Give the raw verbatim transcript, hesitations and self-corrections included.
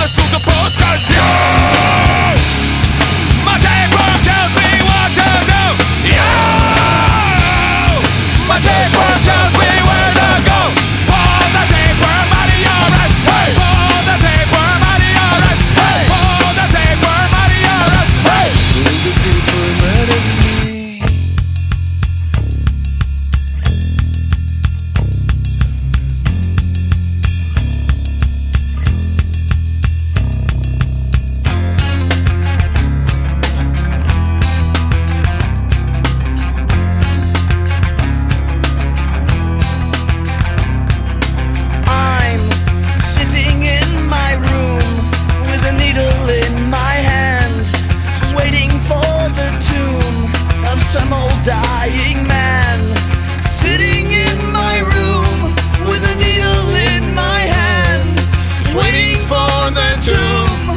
us to the post, 'cause you, my tapeworm tells me what to do. You, my tapeworm tells me where to go. Pull the tapeworm out of your eyes. Hey, pull the tapeworm out of your eyes. Hey, pull the tapeworm out of your eyes. Hey, pull the tapeworm out of me. Some old dying man sitting in my room with a needle in my hand, just waiting for the tomb